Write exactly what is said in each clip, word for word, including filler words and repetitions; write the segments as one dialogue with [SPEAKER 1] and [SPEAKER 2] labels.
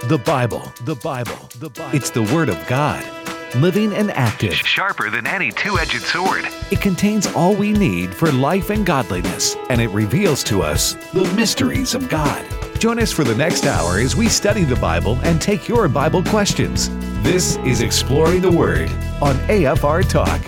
[SPEAKER 1] The Bible, the Bible, the Bible. It's the Word of God, living and active.
[SPEAKER 2] Sharper than any two-edged sword.
[SPEAKER 1] It contains all we need for life and godliness, and it reveals to us the mysteries of God. Join us for the next hour as we study the Bible and take your Bible questions. This is Exploring the Word on A F R Talk.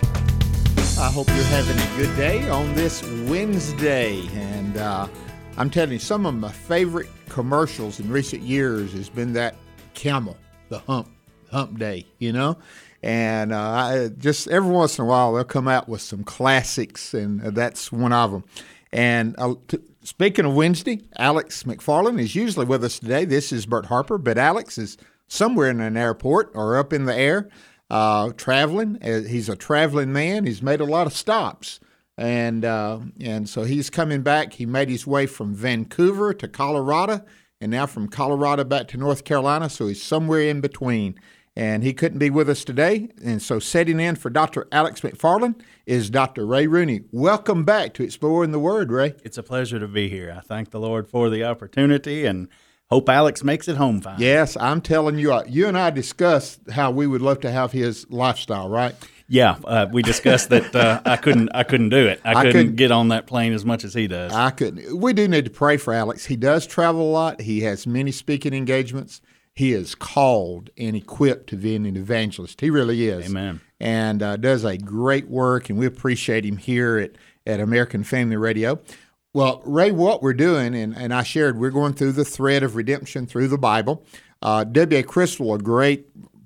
[SPEAKER 3] I hope you're having a good day on this Wednesday. And uh, I'm telling you, some of my favorite commercials in recent years has been that camel, the hump, hump day, you know? And uh, I, just every once in a while, they'll come out with some classics, and that's one of them. And uh, t- speaking of Wednesday, Alex McFarland is usually with us today. This is Bert Harper, but Alex is somewhere in an airport or up in the air, uh, traveling. Uh, he's a traveling man. He's made a lot of stops. And uh, and so he's coming back. He made his way from Vancouver to Colorado, and now from Colorado back to North Carolina, so he's somewhere in between. And he couldn't be with us today, and so setting in for Doctor Alex McFarland is Doctor Ray Rooney. Welcome back to Exploring the Word, Ray.
[SPEAKER 4] It's a pleasure to be here. I thank the Lord for the opportunity, and hope Alex makes it home fine.
[SPEAKER 3] Yes, I'm telling you, you and I discussed how we would love to have his lifestyle, right?
[SPEAKER 4] Yeah, uh, we discussed that uh, I couldn't I couldn't do it. I,
[SPEAKER 3] I
[SPEAKER 4] couldn't,
[SPEAKER 3] couldn't
[SPEAKER 4] get on that plane as much as he does.
[SPEAKER 3] I couldn't. We do need to pray for Alex. He does travel a lot. He has many speaking engagements. He is called and equipped to be an evangelist. He really is.
[SPEAKER 4] Amen.
[SPEAKER 3] And uh, does a great work, and we appreciate him here at, at American Family Radio. Well, Ray, what we're doing, and, and I shared, we're going through the thread of redemption through the Bible. Uh, W A. Crystal, a great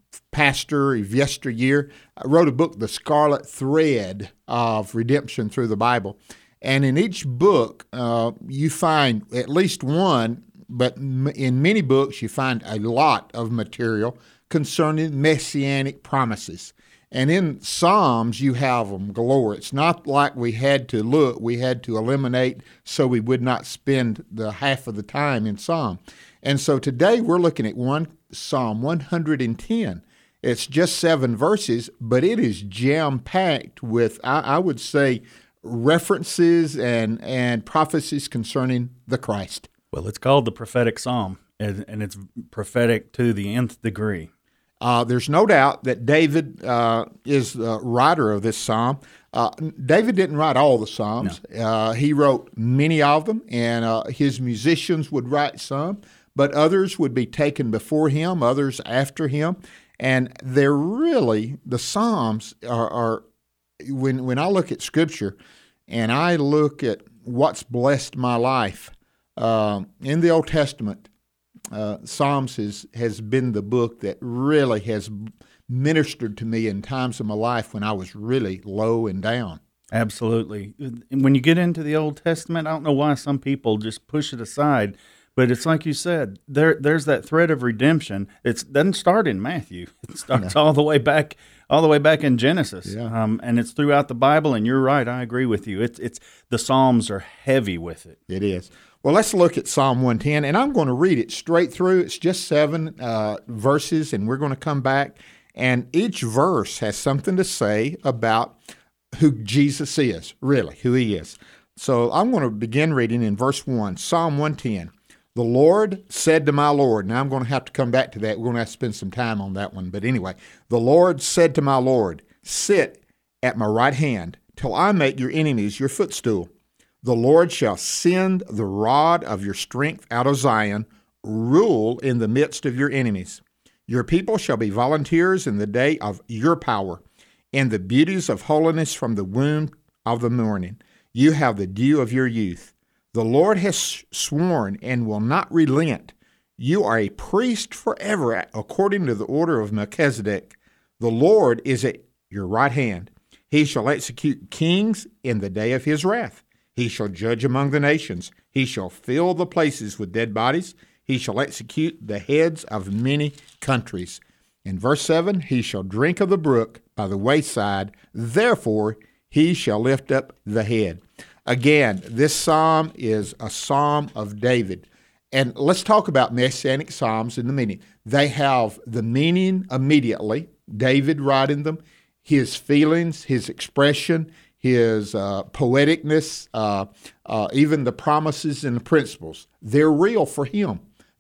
[SPEAKER 3] pastor of yesteryear, wrote a book, The Scarlet Thread of Redemption Through the Bible. And in each book, uh, you find at least one, but in many books you find a lot of material concerning messianic promises. And in Psalms, you have them galore. It's not like we had to look, we had to eliminate so we would not spend the half of the time in Psalm. And so today we're looking at one Psalm one hundred ten. It's just seven verses, but it is jam-packed with, I, I would say, references and, and prophecies concerning the Christ.
[SPEAKER 4] Well, it's called the prophetic psalm, and, and it's prophetic to the nth degree.
[SPEAKER 3] Uh, there's no doubt that David uh, is the writer of this psalm. Uh, David didn't write all the psalms. No. Uh, he wrote many of them, and uh, his musicians would write some, but others would be taken before him, others after him. And they're really, the Psalms are, are when when I look at Scripture and I look at what's blessed my life, uh, in the Old Testament, uh, Psalms has, has been the book that really has ministered to me in times of my life when I was really low and down.
[SPEAKER 4] Absolutely. When you get into the Old Testament, I don't know why some people just push it aside. But it's like you said, there there's that thread of redemption. It doesn't start in Matthew. It starts no. all the way back, all the way back in Genesis,
[SPEAKER 3] yeah.
[SPEAKER 4] um, and it's throughout the Bible. And you're right, I agree with you. It's it's the Psalms are heavy with it.
[SPEAKER 3] It is. Well, let's look at Psalm one ten, and I'm going to read it straight through. It's just seven uh, verses, and we're going to come back, and each verse has something to say about who Jesus is, really, who he is. So I'm going to begin reading in verse one, Psalm one ten. The Lord said to my Lord, now I'm going to have to come back to that. We're going to have to spend some time on that one. But anyway, the Lord said to my Lord, sit at my right hand till I make your enemies your footstool. The Lord shall send the rod of your strength out of Zion, rule in the midst of your enemies. Your people shall be volunteers in the day of your power, and the beauties of holiness from the womb of the morning. You have the dew of your youth. The Lord has sworn and will not relent. You are a priest forever, according to the order of Melchizedek. The Lord is at your right hand. He shall execute kings in the day of his wrath. He shall judge among the nations. He shall fill the places with dead bodies. He shall execute the heads of many countries. In verse seven, he shall drink of the brook by the wayside. Therefore, he shall lift up the head. Again, this psalm is a psalm of David. And let's talk about messianic psalms in the meaning. They have the meaning immediately, David writing them, his feelings, his expression, his uh, poeticness, uh, uh, even the promises and the principles. They're real for him.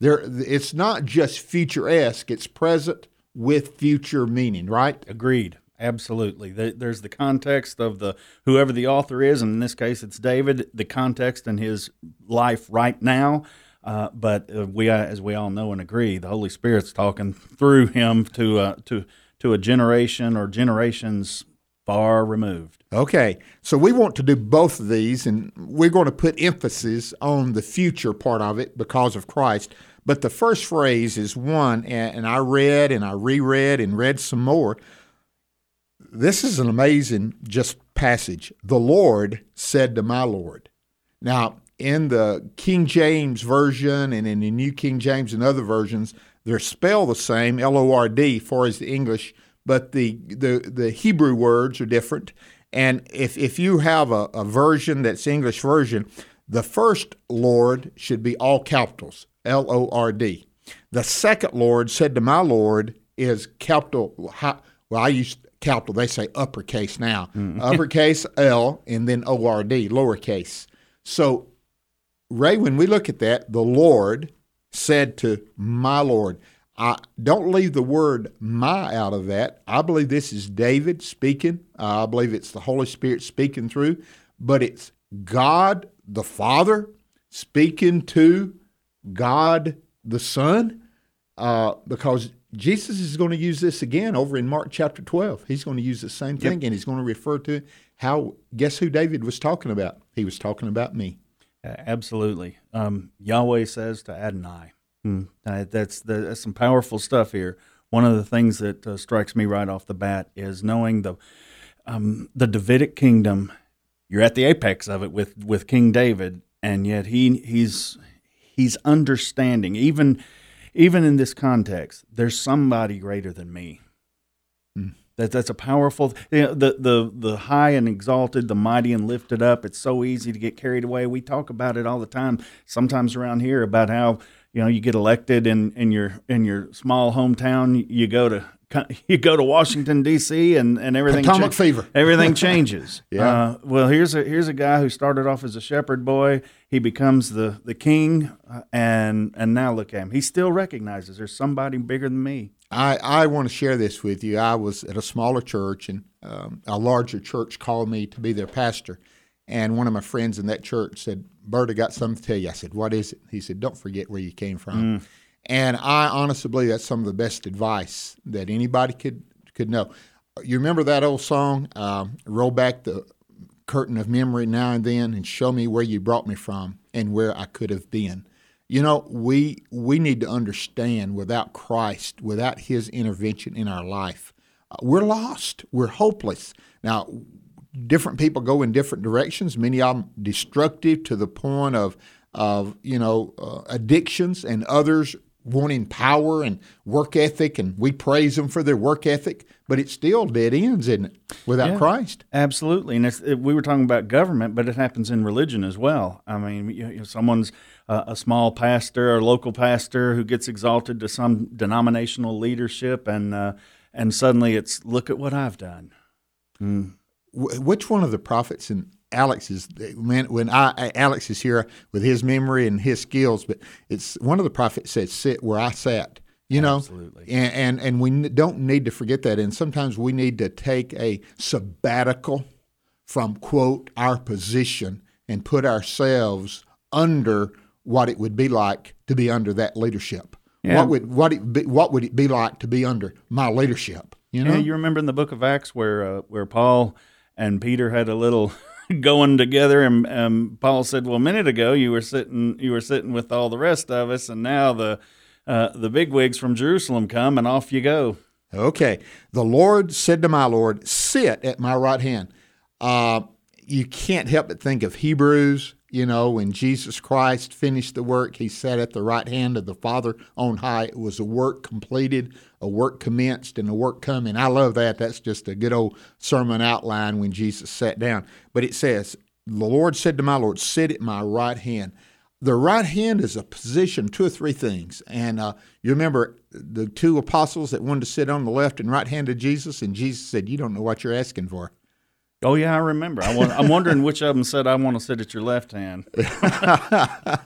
[SPEAKER 3] There, it's not just future-esque, it's present with future meaning, right?
[SPEAKER 4] Agreed. Absolutely. There's the context of the whoever the author is, and in this case it's David, the context in his life right now. Uh, but uh, we, uh, as we all know and agree, the Holy Spirit's talking through him to uh, to to a generation or generations far removed.
[SPEAKER 3] Okay, so we want to do both of these, and we're going to put emphasis on the future part of it because of Christ. But the first phrase is one, and I read and I reread and read some more. This is an amazing just passage. The Lord said to my Lord. Now, in the King James Version and in the New King James and other versions, they're spelled the same, L O R D, for as the English, but the, the, the Hebrew words are different. And if, if you have a, a version that's English version, the first Lord should be all capitals, L O R D. The second Lord said to my Lord is capital, well, I use capital, they say uppercase now. Mm. Uppercase L and then O R D, lowercase. So, Ray, when we look at that, the Lord said to my Lord. I don't leave the word my out of that. I believe this is David speaking. Uh, I believe it's the Holy Spirit speaking through, but it's God the Father speaking to God the Son, uh, because Jesus is going to use this again over in Mark chapter twelve. He's going to use the same thing, yep. And he's going to refer to how, guess who David was talking about? He was talking about me.
[SPEAKER 4] Uh, absolutely. Um, Yahweh says to Adonai. Hmm. Uh, that's, the, that's some powerful stuff here. One of the things that uh, strikes me right off the bat is knowing the um, the Davidic kingdom. You're at the apex of it with, with King David, and yet he he's he's understanding. Even even in this context, there's somebody greater than me. Hmm. That that's a powerful. You know, the the the high and exalted, the mighty and lifted up. It's so easy to get carried away. We talk about it all the time. Sometimes around here about how, you know, you get elected in, in your in your small hometown. You go to you go to Washington D C and, and everything.
[SPEAKER 3] Potomac cha- fever.
[SPEAKER 4] Everything changes.
[SPEAKER 3] Yeah.
[SPEAKER 4] Uh, well, here's a here's a guy who started off as a shepherd boy. He becomes the the king, uh, and and now look at him. He still recognizes there's somebody bigger than me.
[SPEAKER 3] I, I want to share this with you. I was at a smaller church, and um, a larger church called me to be their pastor. And one of my friends in that church said, Bert, I got something to tell you. I said, what is it? He said, don't forget where you came from. Mm. And I honestly believe that's some of the best advice that anybody could could know. You remember that old song, um, roll back the curtain of memory now and then and show me where you brought me from and where I could have been. You know, we we need to understand without Christ, without his intervention in our life, uh, we're lost. We're hopeless. Now, different people go in different directions, many of them destructive to the point of, of you know, uh, addictions, and others wanting power and work ethic, and we praise them for their work ethic, but it still dead ends, isn't it, without
[SPEAKER 4] yeah,
[SPEAKER 3] Christ?
[SPEAKER 4] Absolutely. And it's, it, we were talking about government, but it happens in religion as well. I mean, you know, someone's uh, a small pastor or local pastor who gets exalted to some denominational leadership, and uh, and suddenly it's, look at what I've done. Mm.
[SPEAKER 3] Which one of the prophets, and Alex is when when I Alex is here with his memory and his skills, but it's one of the prophets said, "Sit where I sat." You know,
[SPEAKER 4] absolutely,
[SPEAKER 3] and, and and we don't need to forget that. And sometimes we need to take a sabbatical from, quote, our position and put ourselves under what it would be like to be under that leadership. Yeah. What would what it be, what would it be like to be under my leadership? You know,
[SPEAKER 4] yeah, you remember in the book of Acts where uh, where Paul and Peter had a little going together, and um, Paul said, "Well, a minute ago you were sitting you were sitting with all the rest of us, and now the uh, the bigwigs from Jerusalem come, and off you go."
[SPEAKER 3] Okay, the Lord said to my Lord, "Sit at my right hand." Uh, you can't help but think of Hebrews. You know, when Jesus Christ finished the work, he sat at the right hand of the Father on high. It was a work completed, a work commenced, and a work coming. I love that. That's just a good old sermon outline when Jesus sat down. But it says, the Lord said to my Lord, sit at my right hand. The right hand is a position, two or three things. And uh, you remember the two apostles that wanted to sit on the left and right hand of Jesus, and Jesus said, you don't know what you're asking for.
[SPEAKER 4] Oh, yeah, I remember. I want, I'm wondering which of them said, I want to sit at your left hand.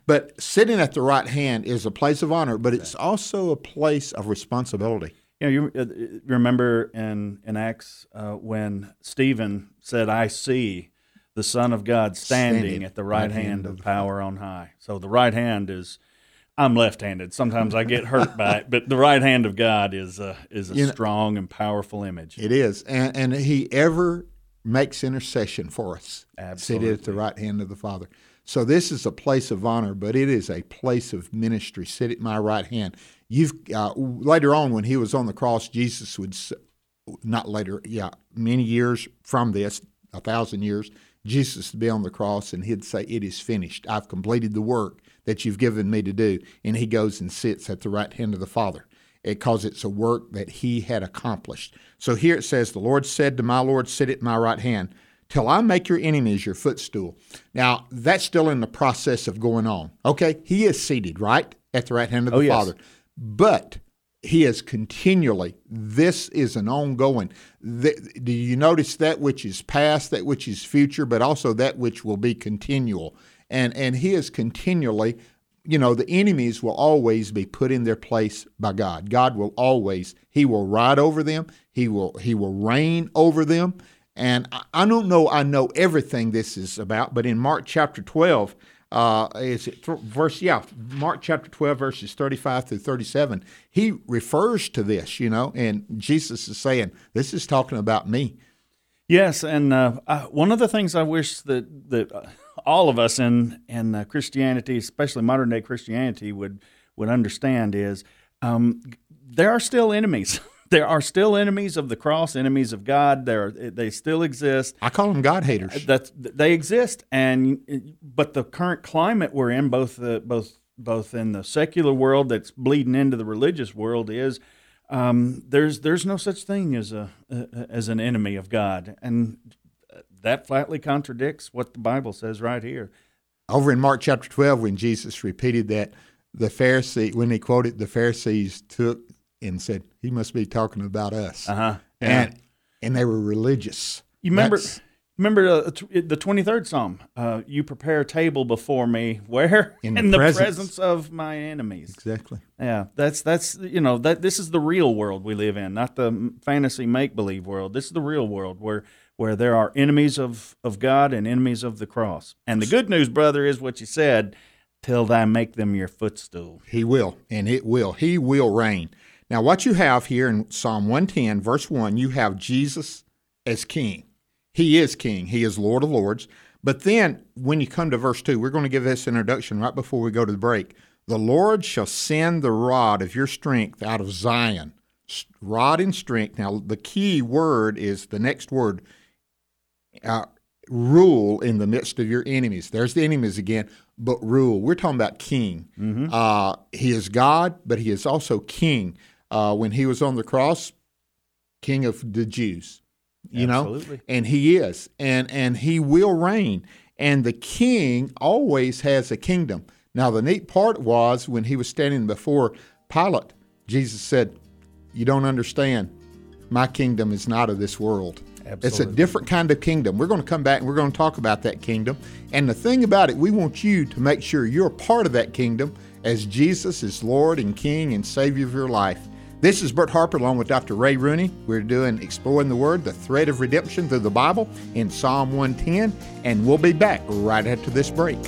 [SPEAKER 3] But sitting at the right hand is a place of honor, but it's also a place of responsibility.
[SPEAKER 4] You know, you uh, remember in, in Acts uh, when Stephen said, I see the Son of God standing, standing at the right, right hand, hand of power on high. So the right hand is, I'm left-handed. Sometimes I get hurt by it, but the right hand of God is a, is a you strong know, and powerful image.
[SPEAKER 3] It is, and, and he ever makes intercession for us.
[SPEAKER 4] Absolutely.
[SPEAKER 3] Sit at the right hand of the Father. So this is a place of honor, but it is a place of ministry. Sit at my right hand. You've uh, later on when he was on the cross, Jesus would not later, yeah, many years from this, a thousand years, Jesus would be on the cross and he'd say, "It is finished. I've completed the work that you've given me to do." And he goes and sits at the right hand of the Father because it's a work that he had accomplished. So here it says, "The Lord said to my Lord, sit at my right hand, till I make your enemies your footstool." Now, that's still in the process of going on. Okay, he is seated, right, at the right hand of the
[SPEAKER 4] oh, yes.
[SPEAKER 3] Father. But he is continually, this is an ongoing. The, do you notice that which is past, that which is future, but also that which will be continual? And, and he is continually, you know, the enemies will always be put in their place by God. God will always, he will ride over them. He will, he will reign over them. And I don't know, I know everything this is about, but in Mark chapter twelve, uh, is it th- verse, yeah, Mark chapter twelve, verses thirty-five through thirty-seven, he refers to this, you know, and Jesus is saying, this is talking about me.
[SPEAKER 4] Yes, and uh, I, one of the things I wish that, that all of us in, in uh, Christianity, especially modern-day Christianity, would, would understand is um, there are still enemies. There are still enemies of the cross, enemies of God. There, they still exist.
[SPEAKER 3] I call them God haters.
[SPEAKER 4] That's, they exist, and but the current climate we're in, both the both both in the secular world that's bleeding into the religious world, is um, there's there's no such thing as a, a as an enemy of God, and that flatly contradicts what the Bible says right here.
[SPEAKER 3] Over in Mark chapter twelve, when Jesus repeated that, the Pharisee, when he quoted, the Pharisees took and said, he must be talking about us.
[SPEAKER 4] Uh-huh. Yeah.
[SPEAKER 3] And and they were religious.
[SPEAKER 4] You remember That's, remember uh, the twenty-third Psalm, uh, you prepare a table before me, where?
[SPEAKER 3] In the,
[SPEAKER 4] in the
[SPEAKER 3] presence.
[SPEAKER 4] presence of my enemies.
[SPEAKER 3] Exactly.
[SPEAKER 4] Yeah, that's, that's you know, that this is the real world we live in, not the fantasy make-believe world. This is the real world where where there are enemies of, of God and enemies of the cross. And the good news, brother, is what you said, till thou make them your footstool.
[SPEAKER 3] He will, and it will. He will reign. Now, what you have here in Psalm one ten, verse one, you have Jesus as king. He is king. He is Lord of Lords. But then when you come to verse two, we're going to give this introduction right before we go to the break. The Lord shall send the rod of your strength out of Zion. Rod and strength. Now, the key word is the next word, uh, rule in the midst of your enemies. There's the enemies again, but rule. We're talking about king. Mm-hmm. Uh, he is God, but he is also king. Uh, when he was on the cross, king of the Jews, you
[SPEAKER 4] Absolutely.
[SPEAKER 3] know, and he is, and, and he will reign. And the king always has a kingdom. Now, the neat part was when he was standing before Pilate, Jesus said, you don't understand. My kingdom is not of this world.
[SPEAKER 4] Absolutely.
[SPEAKER 3] It's a different kind of kingdom. We're going to come back and we're going to talk about that kingdom. And the thing about it, we want you to make sure you're a part of that kingdom as Jesus is Lord and King and Savior of your life. This is Bert Harper along with Doctor Ray Rooney. We're doing Exploring the Word, the thread of redemption through the Bible in Psalm one ten, and we'll be back right after this break.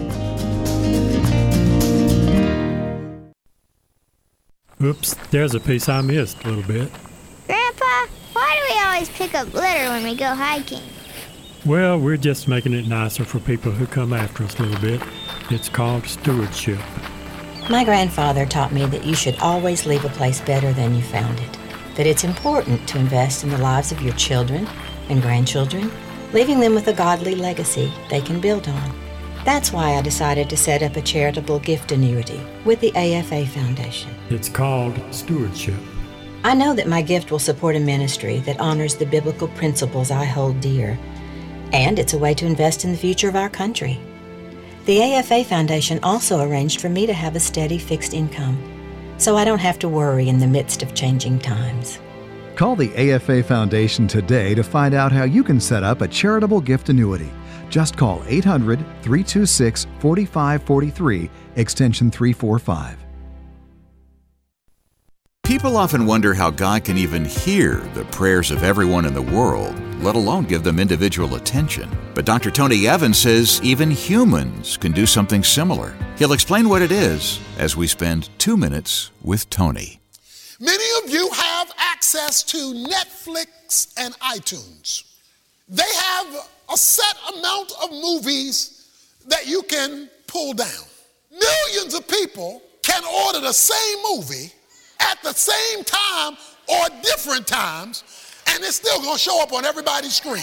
[SPEAKER 5] Oops, there's a piece I missed a little bit.
[SPEAKER 6] Grandpa, why do we always pick up litter when we go hiking?
[SPEAKER 5] Well, we're just making it nicer for people who come after us a little bit. It's called stewardship.
[SPEAKER 7] My grandfather taught me that you should always leave a place better than you found it, that it's important to invest in the lives of your children and grandchildren, leaving them with a godly legacy they can build on. That's why I decided to set up a charitable gift annuity with the A F A Foundation.
[SPEAKER 5] It's called stewardship.
[SPEAKER 7] I know that my gift will support a ministry that honors the biblical principles I hold dear, and it's a way to invest in the future of our country. The A F A Foundation also arranged for me to have a steady fixed income, so I don't have to worry in the midst of changing times.
[SPEAKER 8] Call the A F A Foundation today to find out how you can set up a charitable gift annuity. Just call eight hundred, three two six, four five four three, extension three forty-five.
[SPEAKER 9] People often wonder how God can even hear the prayers of everyone in the world, let alone give them individual attention. But Doctor Tony Evans says even humans can do something similar. He'll explain what it is as we spend two minutes with Tony.
[SPEAKER 10] Many of you have access to Netflix and iTunes. They have a set amount of movies that you can pull down. Millions of people can order the same movie at the same time or different times, and it's still going to show up on everybody's screen.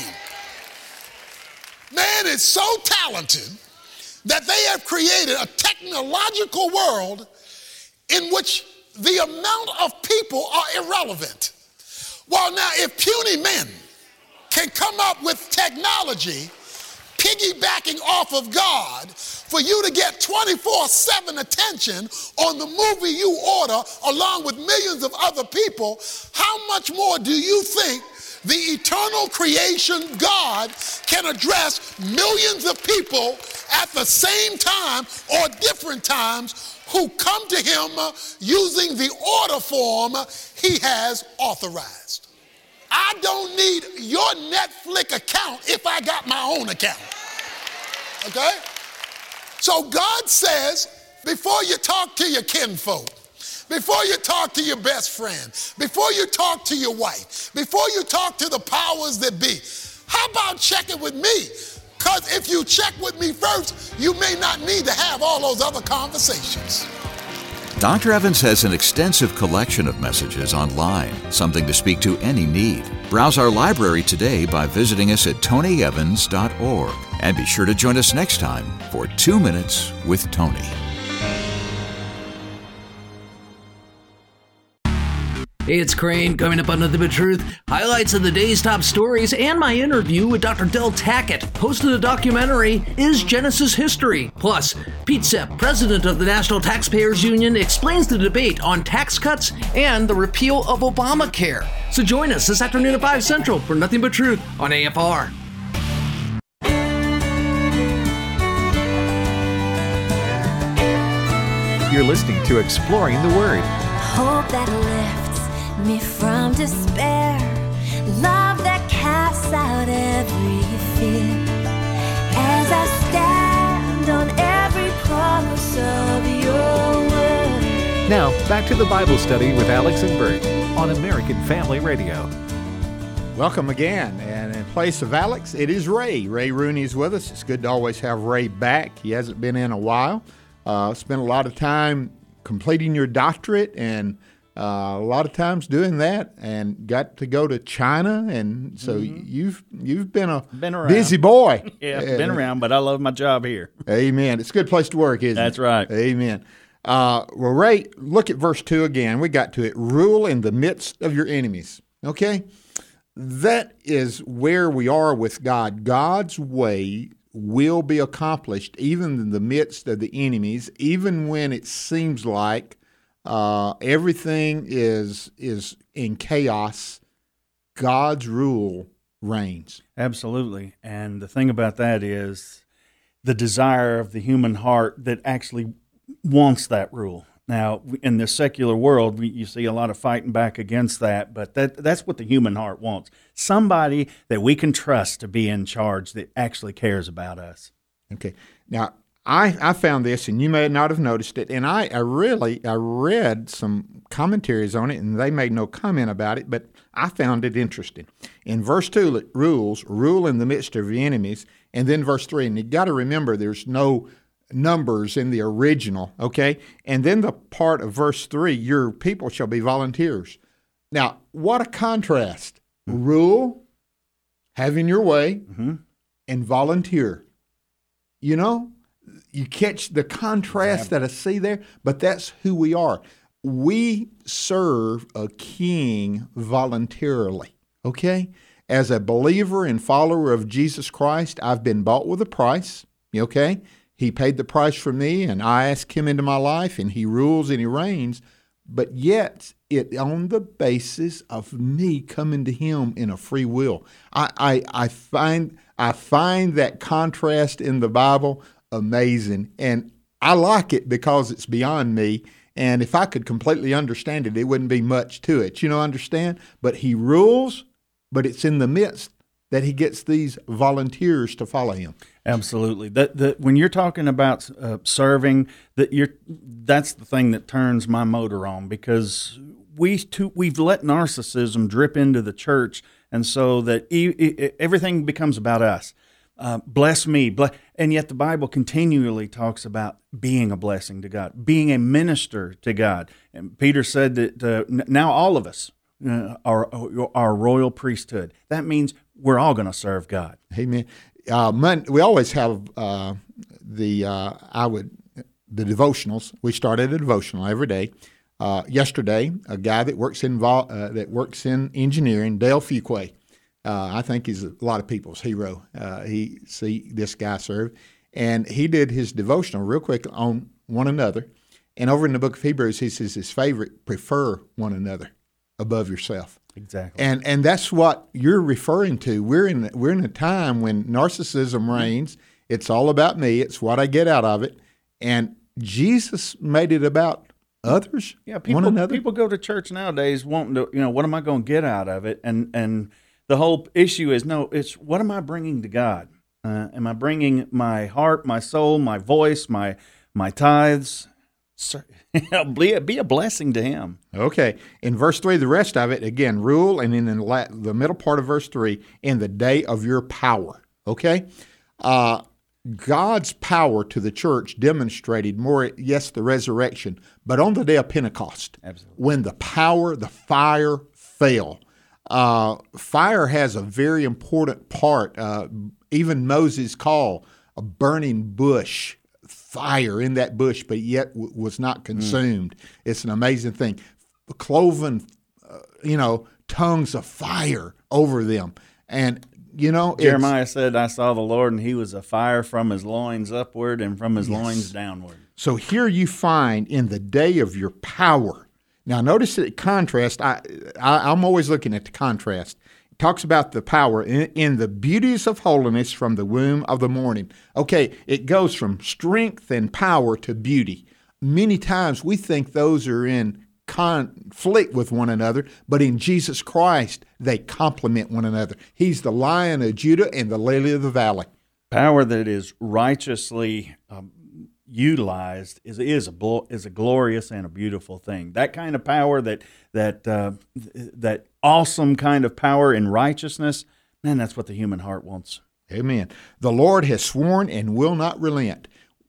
[SPEAKER 10] Man is so talented that they have created a technological world in which the amount of people are irrelevant. Well, now, if puny men can come up with technology piggybacking off of God for you to get twenty-four seven attention on the movie you order along with millions of other people, how much more do you think the eternal creation God can address millions of people at the same time or different times who come to him using the order form he has authorized? I don't need your Netflix account if I got my own account. Okay? So God says, before you talk to your kinfolk, before you talk to your best friend, before you talk to your wife, before you talk to the powers that be, how about checking with me? Because if you check with me first, you may not need to have all those other conversations.
[SPEAKER 9] Doctor Evans has an extensive collection of messages online, something to speak to any need. Browse our library today by visiting us at tony evans dot org. And be sure to join us next time for Two Minutes with Tony.
[SPEAKER 11] Hey, it's Crane coming up on Nothing But Truth. Highlights of the day's top stories and my interview with Doctor Del Tackett, host of the documentary Is Genesis History? Plus, Pete Sepp, president of the National Taxpayers Union, explains the debate on tax cuts and the repeal of Obamacare. So join us this afternoon at five Central for Nothing But Truth on A F R.
[SPEAKER 1] You're listening to Exploring the Word.
[SPEAKER 12] Hope that lifts me from despair, love that casts out every fear, as I stand on every promise of your word.
[SPEAKER 1] Now, back to the Bible study with Alex and Bert on American Family Radio.
[SPEAKER 3] Welcome again, and in place of Alex, it is Ray. Ray Rooney is with us. It's good to always have Ray back. He hasn't been in a while. Uh, spent a lot of time completing your doctorate and Uh, a lot of times doing that, and got to go to China, and so mm-hmm. you've you've been a
[SPEAKER 4] been
[SPEAKER 3] busy boy.
[SPEAKER 4] yeah, uh, been around, but I love my job here.
[SPEAKER 3] Amen. It's a good place to work, isn't
[SPEAKER 4] That's
[SPEAKER 3] it?
[SPEAKER 4] That's right.
[SPEAKER 3] Amen. Uh, well, Ray, look at verse two again. We got to it. Rule in the midst of your enemies. Okay? That is where we are with God. God's way will be accomplished even in the midst of the enemies, even when it seems like Uh, everything is is in chaos. God's rule reigns.
[SPEAKER 4] Absolutely. And the thing about that is the desire of the human heart that actually wants that rule. Now, in the secular world, we, you see a lot of fighting back against that, but that that's what the human heart wants. Somebody that we can trust to be in charge that actually cares about us.
[SPEAKER 3] Okay. Now, I, I found this, and you may not have noticed it, and I, I really, I read some commentaries on it, and they made no comment about it, but I found it interesting. In verse two, it rules, rule in the midst of your enemies, and then verse three, and you got to remember there's no numbers in the original, okay? And then the part of verse three, your people shall be volunteers. Now, what a contrast. Mm-hmm. Rule, having your way, mm-hmm. and volunteer. You know? You catch the contrast that I see there, but that's who we are. We serve a king voluntarily, okay? As a believer and follower of Jesus Christ, I've been bought with a price, okay? He paid the price for me, and I ask him into my life, and he rules and he reigns, but yet it on the basis of me coming to him in a free will. I, I, I find I find that contrast in the Bible amazing, and I like it because it's beyond me. And if I could completely understand it, it wouldn't be much to it. You know, understand? But he rules, but it's in the midst that he gets these volunteers to follow him.
[SPEAKER 4] Absolutely. That that when you're talking about uh, serving, that you're that's the thing that turns my motor on, because we too, we've let narcissism drip into the church, and so that e- e- everything becomes about us. Uh, bless me, bless, and yet the Bible continually talks about being a blessing to God, being a minister to God. And Peter said that uh, n- now all of us uh, are our royal priesthood. That means we're all going to serve God.
[SPEAKER 3] Amen. Uh, Mon- we always have uh, the uh, I would the devotionals. We started a devotional every day. Uh, yesterday, a guy that works in vol- uh, that works in engineering, Dale Fuqua. Uh, I think he's a lot of people's hero. Uh, he see this guy serve, and he did his devotional real quick on one another. And over in the book of Hebrews, he says his favorite: prefer one another above yourself.
[SPEAKER 4] Exactly.
[SPEAKER 3] And and that's what you're referring to. We're in we're in a time when narcissism reigns. It's all about me. It's what I get out of it. And Jesus made it about others,
[SPEAKER 4] yeah, people,
[SPEAKER 3] one another.
[SPEAKER 4] People go to church nowadays wanting to, you know, what am I going to get out of it? And and the whole issue is, no, it's what am I bringing to God? Uh, am I bringing my heart, my soul, my voice, my my tithes? be, a, be a blessing to him.
[SPEAKER 3] Okay. In verse three, the rest of it, again, rule, and in the, the middle part of verse three, in the day of your power. Okay? Uh, God's power to the church demonstrated more, yes, the resurrection, but on the day of Pentecost,
[SPEAKER 4] absolutely,
[SPEAKER 3] when the power, the fire fell. Uh, fire has a very important part. Uh, even Moses called a burning bush fire in that bush, but yet w- was not consumed. Mm. It's an amazing thing. Cloven, uh, you know, tongues of fire over them. And, you know,
[SPEAKER 4] Jeremiah said, I saw the Lord, and he was a fire from his loins upward and from his yes. loins downward.
[SPEAKER 3] So here you find in the day of your power. Now, notice the contrast. I, I, I'm always looking at the contrast. It talks about the power in, in the beauties of holiness from the womb of the morning. Okay, it goes from strength and power to beauty. Many times we think those are in conflict with one another, but in Jesus Christ, they complement one another. He's the Lion of Judah and the Lily of the Valley.
[SPEAKER 4] Power that is righteously um, utilized is is a is a glorious and a beautiful thing. That kind of power, that that uh, that awesome kind of power in righteousness, man, that's what the human heart wants.
[SPEAKER 3] Amen. The Lord has sworn and will not relent.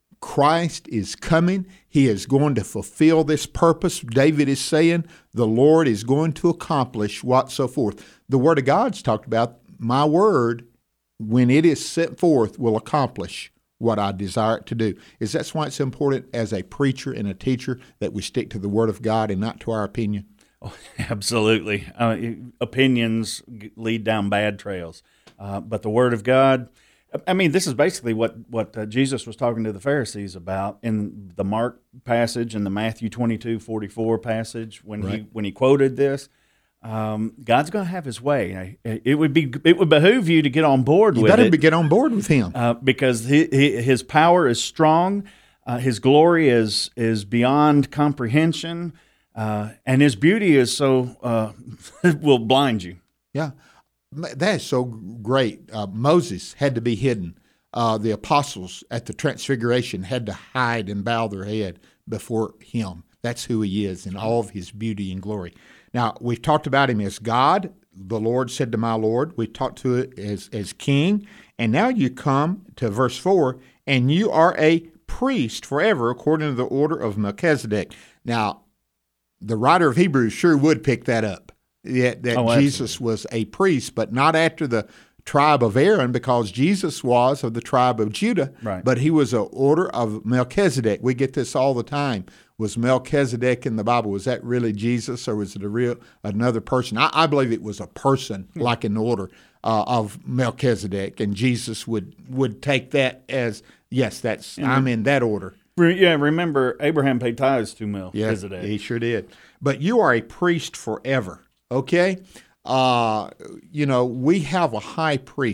[SPEAKER 3] Christ is coming. He is going to fulfill this purpose. David is saying the Lord is going to accomplish what so forth. The Word of God's talked about, my word, when it is set forth, will accomplish what I desire it to do. Is that's why it's important as a preacher and a teacher that we stick to the Word of God and not to our opinion?
[SPEAKER 4] Oh, absolutely. Uh, opinions lead down bad trails. Uh, but the Word of God, I mean, this is basically what, what uh, Jesus was talking to the Pharisees about in the Mark passage and the Matthew twenty-two forty-four passage when right. he when he quoted this. Um, God's going to have His way. It would be it would behoove you to get on board
[SPEAKER 3] you
[SPEAKER 4] with it.
[SPEAKER 3] You better get on board with Him
[SPEAKER 4] uh, because he, he, His power is strong, uh, His glory is is beyond comprehension, uh, and His beauty is so uh, will blind you.
[SPEAKER 3] Yeah. That is so great. Uh, Moses had to be hidden. Uh, the apostles at the Transfiguration had to hide and bow their head before him. That's who he is in all of his beauty and glory. Now, we've talked about him as God. The Lord said to my Lord. We talked to it as, as king. And now you come to verse four, and you are a priest forever according to the order of Melchizedek. Now, the writer of Hebrews sure would pick that up. That, that oh, Jesus was a priest, but not after the tribe of Aaron, because Jesus was of the tribe of Judah,
[SPEAKER 4] right.
[SPEAKER 3] but he was an order of Melchizedek. We get this all the time. Was Melchizedek in the Bible, was that really Jesus, or was it a real another person? I, I believe it was a person, hmm. like an order uh, of Melchizedek, and Jesus would, would take that as, yes, that's mm-hmm. I'm in that order.
[SPEAKER 4] Yeah, remember, Abraham paid tithes to Melchizedek.
[SPEAKER 3] Yeah, he sure did. But you are a priest forever. Okay, uh, you know, we have a high priest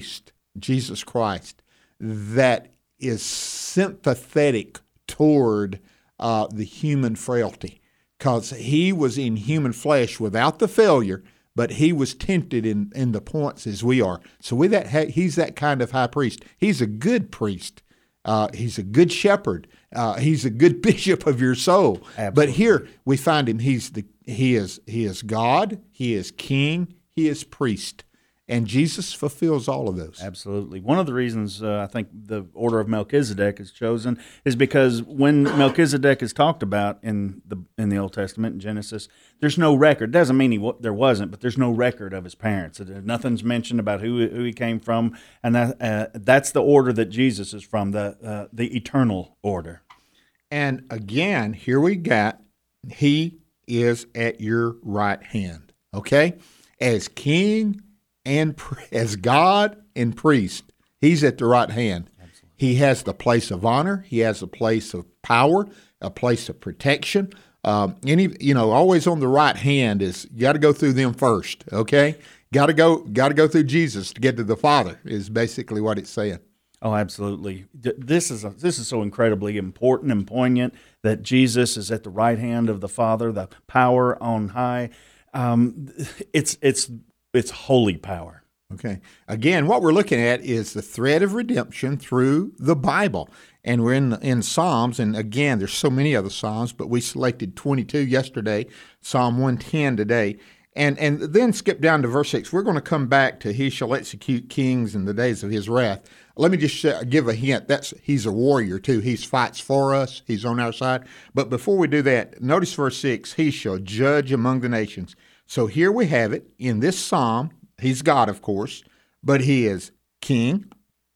[SPEAKER 3] Jesus Christ, that is sympathetic toward uh, the human frailty, because he was in human flesh without the failure, but he was tempted in, in the points as we are. So with that, he's that kind of high priest. He's a good priest. Uh, he's a good shepherd. Uh, he's a good bishop of your soul. Absolutely. But here we find him. He's the he is he is God. He is king. He is priest. And Jesus fulfills all of those.
[SPEAKER 4] Absolutely. One of the reasons uh, I think the order of Melchizedek is chosen is because when Melchizedek is talked about in the in the Old Testament, in Genesis, there's no record. Doesn't mean he there wasn't, but there's no record of his parents. Nothing's mentioned about who who he came from, and that uh, that's the order that Jesus is from, the uh, the eternal order.
[SPEAKER 3] And again, here we got, he is at your right hand. Okay, as king. And as God and priest, he's at the right hand. Absolutely. He has the place of honor. He has a place of power, a place of protection. Um, any, you know, always on the right hand is you got to go through them first. Okay, got to go, got to go through Jesus to get to the Father. Is basically what it's saying.
[SPEAKER 4] Oh, absolutely. This is a, this is so incredibly important and poignant that Jesus is at the right hand of the Father, the power on high. Um, it's it's. It's holy power.
[SPEAKER 3] Okay. Again, what we're looking at is the thread of redemption through the Bible. And we're in in Psalms, and again, there's so many other Psalms, but we selected twenty-two yesterday, Psalm one ten today. And and then skip down to verse six. We're going to come back to he shall execute kings in the days of his wrath. Let me just give a hint. That's he's a warrior too. He fights for us. He's on our side. But before we do that, notice verse six, he shall judge among the nations. So here we have it in this psalm. He's God, of course, but he is king,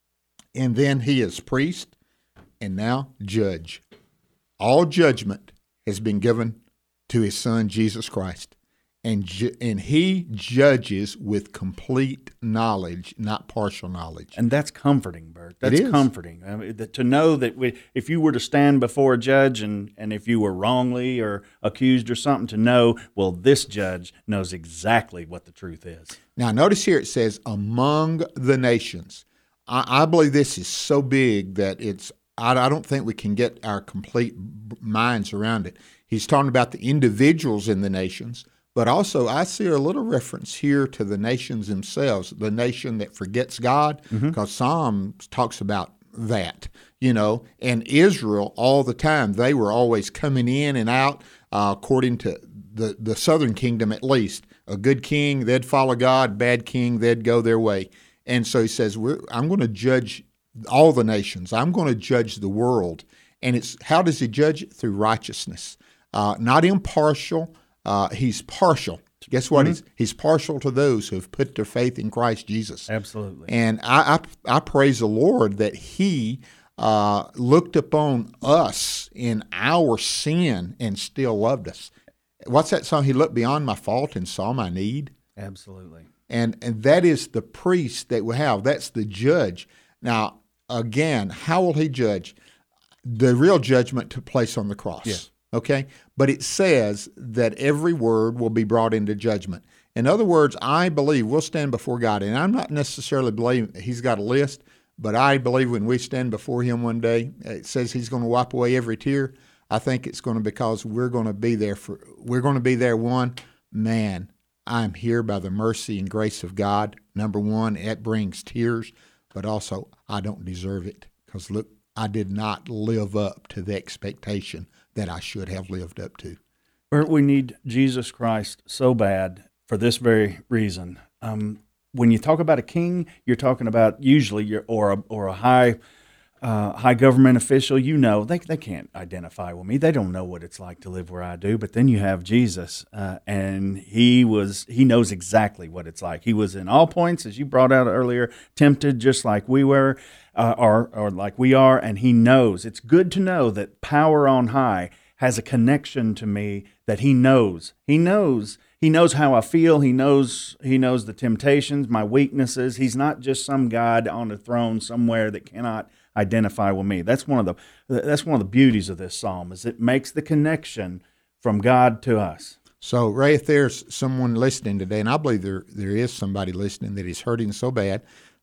[SPEAKER 3] and then he is priest, and now judge. All judgment has been given to his son, Jesus Christ, and ju- and he judges with complete knowledge, not partial knowledge.
[SPEAKER 4] And that's comforting, Bert. That's comforting. I mean, that, to know that we, if you were to stand before a judge and, and if you were wrongly or accused or something, to know, well, this judge knows exactly what the truth is.
[SPEAKER 3] Now, notice here it says, among the nations. I, I believe this is so big that it's I, I don't think we can get our complete minds around it. He's talking about the individuals in the nations, but also I see a little reference here to the nations themselves, the nation that forgets God, because mm-hmm. Psalms talks about that, you know, and Israel all the time, they were always coming in and out uh, according to the, the southern kingdom at least. A good king, they'd follow God. Bad king, they'd go their way. And so he says, We're, I'm going to judge all the nations. I'm going to judge the world. And it's how does he judge it? Through righteousness. Uh, not impartial. Uh, he's partial. Guess what? Mm-hmm. He's, he's partial to those who have put their faith in Christ Jesus.
[SPEAKER 4] Absolutely.
[SPEAKER 3] And I, I, I praise the Lord that he uh, looked upon us in our sin and still loved us. What's that song? He looked beyond my fault and saw my need.
[SPEAKER 4] Absolutely.
[SPEAKER 3] And and that is the priest that we have. That's the judge. Now, again, how will he judge? The real judgment took place on the cross.
[SPEAKER 4] Yeah.
[SPEAKER 3] Okay? But it says that every word will be brought into judgment. In other words, I believe we'll stand before God. And I'm not necessarily believing he's got a list, but I believe when we stand before him one day, it says he's going to wipe away every tear. I think it's going to be because we're going to be there for, we're going to be there one, man, I'm here by the mercy and grace of God. Number one, it brings tears, but also I don't deserve it because look, I did not live up to the expectation that I should have lived up to.
[SPEAKER 4] Bert, we need Jesus Christ so bad for this very reason. Um, when you talk about a king, you're talking about usually your, or a, or a high Uh, high government official, you know, they they can't identify with me. They don't know what it's like to live where I do. But then you have Jesus, uh, and he was he knows exactly what it's like. He was in all points, as you brought out earlier, tempted just like we were, uh, or or like we are, and he knows. It's good to know that power on high has a connection to me that he knows. He knows. He knows how I feel. He knows he knows the temptations, my weaknesses. He's not just some God on a throne somewhere that cannot identify with me. That's one of the that's one of the beauties of this psalm, is it makes the connection from God to us.
[SPEAKER 3] So, Ray, if there's someone listening today, and I believe there there is somebody listening that is hurting so bad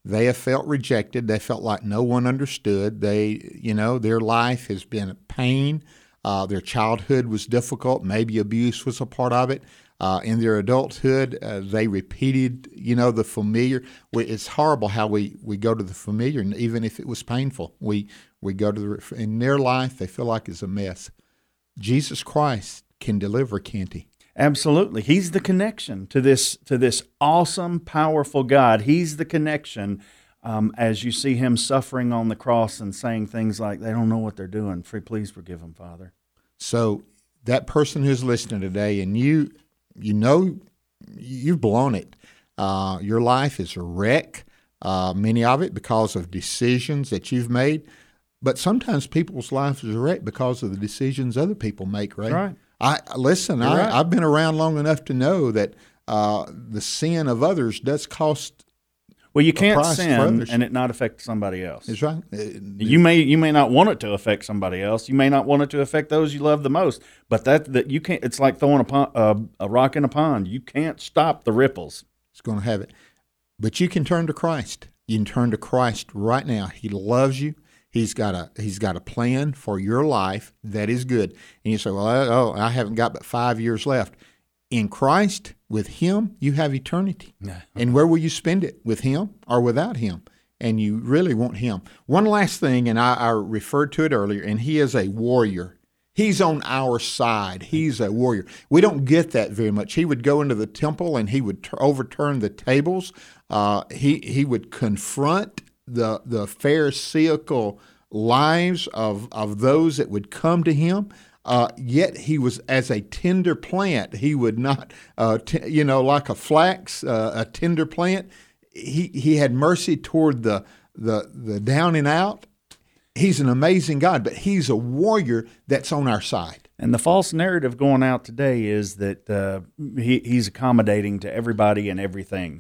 [SPEAKER 3] They have felt rejected. They felt like no one understood. They, you know, their life has been pain. Uh, their childhood was difficult. Maybe abuse was a part of it. Uh, in their adulthood, uh, they repeated, you know, the familiar. We, it's horrible how we, we go to the familiar, and even if it was painful, we we go to the. In their life, they feel like it's a mess. Jesus Christ can deliver, can't he?
[SPEAKER 4] Absolutely. He's the connection to this to this awesome, powerful God. He's the connection um, as you see him suffering on the cross and saying things like, they don't know what they're doing. Please forgive them, Father.
[SPEAKER 3] So that person who's listening today, and you you know you've blown it. Uh, your life is a wreck, uh, many of it because of decisions that you've made. But sometimes people's lives is a wreck because of the decisions other people make, right?
[SPEAKER 4] Right.
[SPEAKER 3] I listen. I,
[SPEAKER 4] right.
[SPEAKER 3] I've been around long enough to know that uh, the sin of others does cost.
[SPEAKER 4] Well, you can't
[SPEAKER 3] price for
[SPEAKER 4] sin
[SPEAKER 3] others.
[SPEAKER 4] and it not affect somebody else.
[SPEAKER 3] That's right.
[SPEAKER 4] You may you may not want it to affect somebody else. You may not want it to affect those you love the most. But that that you can't. It's like throwing a pond, uh, a rock in a pond. You can't stop the ripples.
[SPEAKER 3] It's going to have it. But you can turn to Christ. You can turn to Christ right now. He loves you. He's got a he's got a plan for your life that is good. And you say, well, I, oh, I haven't got but five years left. In Christ, with him, you have eternity.
[SPEAKER 4] Yeah.
[SPEAKER 3] And where will you spend it? With him or without him? And you really want him. One last thing, and I, I referred to it earlier, and he is a warrior. He's on our side. He's a warrior. We don't get that very much. He would go into the temple and he would t- overturn the tables. Uh, he he would confront the the pharisaical lives of, of those that would come to him. Uh, yet he was as a tender plant. He would not, uh, t- you know, like a flax, uh, a tender plant. He he had mercy toward the the the down and out. He's an amazing God, but he's a warrior that's on our side.
[SPEAKER 4] And the false narrative going out today is that uh, he, he's accommodating to everybody and everything.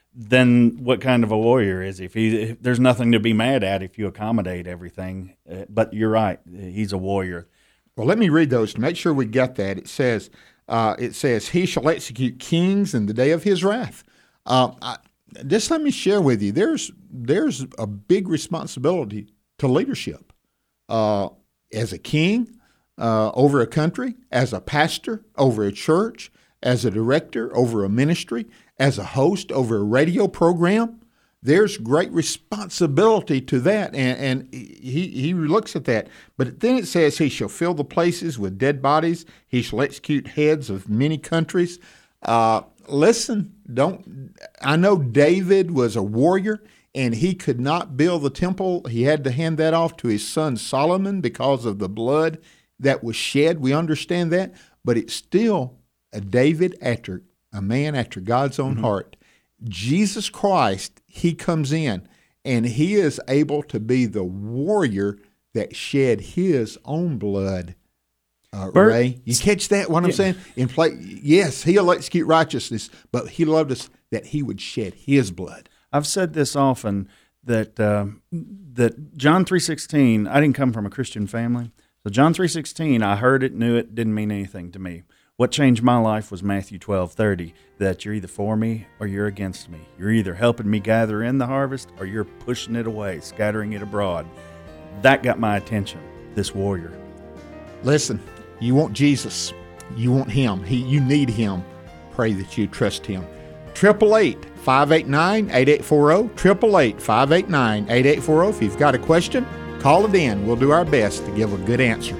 [SPEAKER 4] Then what kind of a warrior is he? If he if there's nothing to be mad at if you accommodate everything. Uh, but you're right, he's a warrior.
[SPEAKER 3] Well, let me read those to make sure we get that. It says, uh, it says, he shall execute kings in the day of his wrath. Uh, I, just let me share with you, there's there's a big responsibility to leadership. Uh, as a king uh, over a country, as a pastor over a church, as a director over a ministry, as a host over a radio program, there's great responsibility to that, and, and he, he looks at that. But then it says, he shall fill the places with dead bodies. He shall execute heads of many countries. Uh, listen, don't. I know David was a warrior, and he could not build the temple. He had to hand that off to his son Solomon because of the blood that was shed. We understand that, but it's still a David after a man after God's own mm-hmm. heart. Jesus Christ, he comes in, and he is able to be the warrior that shed his own blood. Uh,
[SPEAKER 4] Bert,
[SPEAKER 3] Ray, you catch that? What I'm
[SPEAKER 4] yeah.
[SPEAKER 3] saying? In play, yes, he'll execute righteousness, but he loved us that he would shed his blood.
[SPEAKER 4] I've said this often that uh, that John three sixteen. I didn't come from a Christian family, so John three sixteen. I heard it, knew it, didn't mean anything to me. What changed my life was Matthew twelve thirty, that you're either for me or you're against me. You're either helping me gather in the harvest or you're pushing it away, scattering it abroad. That got my attention, this warrior.
[SPEAKER 3] Listen, you want Jesus. You want him. He, you need him. Pray that you trust him. eight eight eight, five eight nine, eight eight four zero, eight eight eight, five eight nine, eight eight four zero. If you've got a question, call it in. We'll do our best to give a good answer.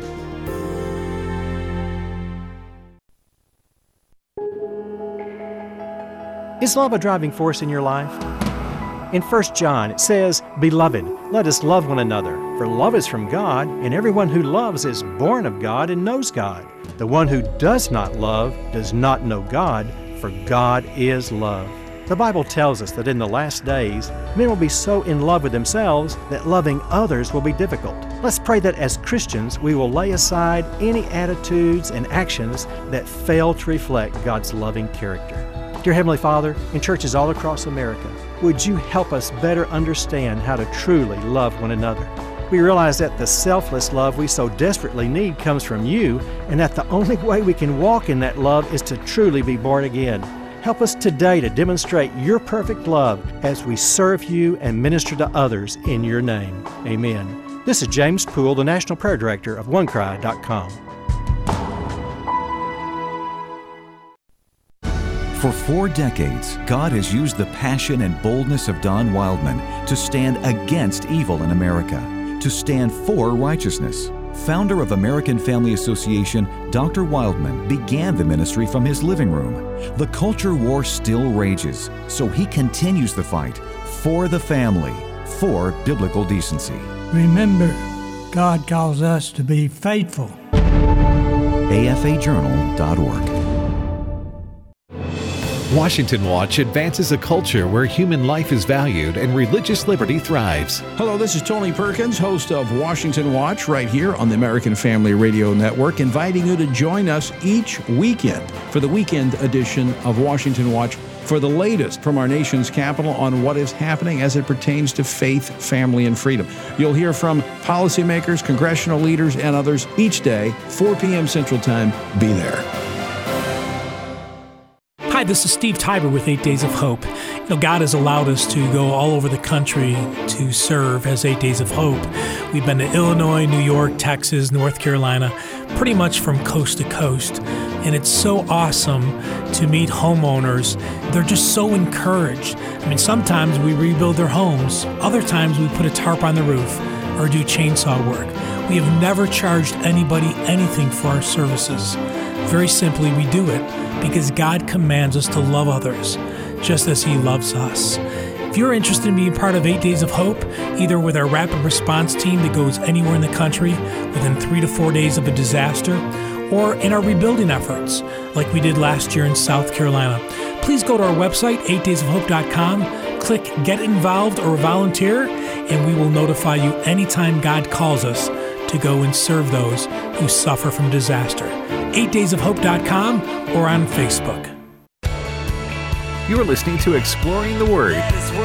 [SPEAKER 13] Is love a driving force in your life? In First John, it says, Beloved, let us love one another, for love is from God, and everyone who loves is born of God and knows God. The one who does not love does not know God, for God is love. The Bible tells us that in the last days, men will be so in love with themselves that loving others will be difficult. Let's pray that as Christians, we will lay aside any attitudes and actions that fail to reflect God's loving character. Dear Heavenly Father, in churches all across America, would you help us better understand how to truly love one another? We realize that the selfless love we so desperately need comes from you, and that the only way we can walk in that love is to truly be born again. Help us today to demonstrate your perfect love as we serve you and minister to others in your name. Amen. This is James Poole, the National Prayer Director of one cry dot com.
[SPEAKER 14] For four decades, God has used the passion and boldness of Don Wildman to stand against evil in America, to stand for righteousness. Founder of American Family Association, Doctor Wildman began the ministry from his living room. The culture war still rages, so he continues the fight for the family, for biblical decency.
[SPEAKER 15] Remember, God calls us to be faithful.
[SPEAKER 14] A F A journal dot org.
[SPEAKER 1] Washington Watch advances a culture where human life is valued and religious liberty thrives.
[SPEAKER 16] Hello, this is Tony Perkins, host of Washington Watch, right here on the American Family Radio Network, inviting you to join us each weekend for the weekend edition of Washington Watch for the latest from our nation's capital on what is happening as it pertains to faith, family, and freedom. You'll hear from policymakers, congressional leaders, and others each day, four p.m. Central Time. Be there.
[SPEAKER 17] Hi, this is Steve Tiber with Eight Days of Hope. You know, God has allowed us to go all over the country to serve as Eight Days of Hope. We've been to Illinois, New York, Texas, North Carolina, pretty much from coast to coast. And it's so awesome to meet homeowners. They're just so encouraged. I mean, sometimes we rebuild their homes. Other times we put a tarp on the roof or do chainsaw work. We have never charged anybody anything for our services. Very simply, we do it because God commands us to love others just as He loves us. If you're interested in being part of Eight Days of Hope, either with our rapid response team that goes anywhere in the country within three to four days of a disaster, or in our rebuilding efforts like we did last year in South Carolina, please go to our website, eight days of hope dot com, click Get Involved or Volunteer, and we will notify you anytime God calls us to go and serve those who suffer from disaster. eight days of hope dot com or on Facebook.
[SPEAKER 1] You're listening to Exploring the Word.